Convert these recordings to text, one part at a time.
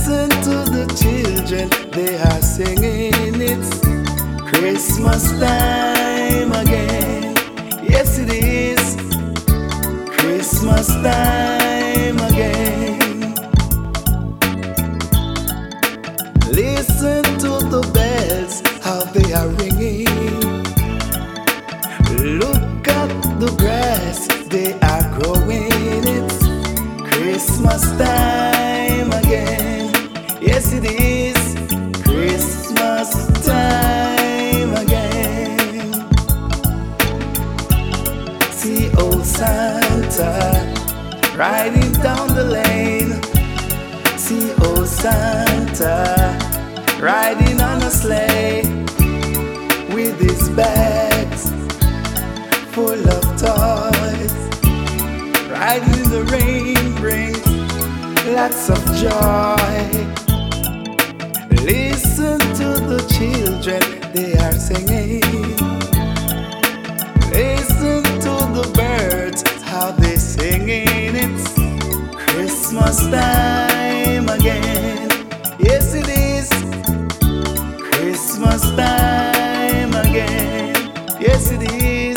Listen to the children, they are singing. It's Christmas time again. Yes, it is Christmas time again. Listen to the bells, how they are ringing. Look at the grass, they are growing. It's Christmas time again. Yes, it is Christmas time again. See old Santa riding down the lane. See old Santa riding on a sleigh with his bags full of toys. Riding in the rain brings lots of joy. Listen to the children, they are singing. Listen to the birds, how they singing. It's Christmas time again. Yes, it is Christmas time again. Yes, it is.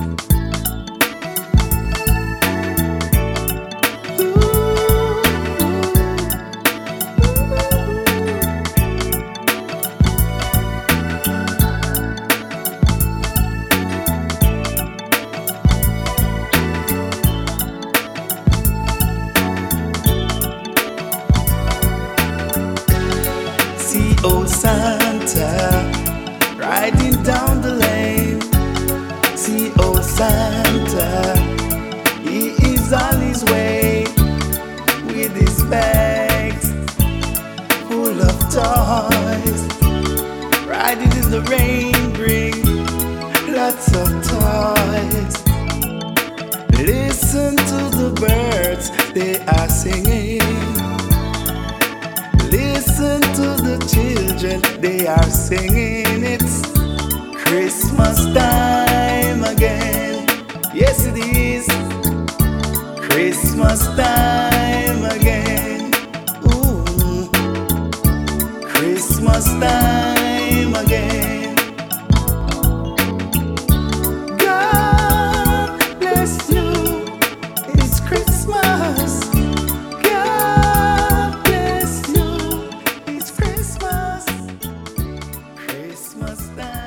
See old Santa riding down the lane. See old Santa, he is on his way with his bags full of toys. Riding in the rain brings lots of toys. Listen to the birds, they are singing. Listen to the children, they are singing. It's Christmas time again. Yes, it is Christmas time again. Ooh, Christmas time again. God bless you, it's Christmas. God bless you, it's Christmas. Christmas time.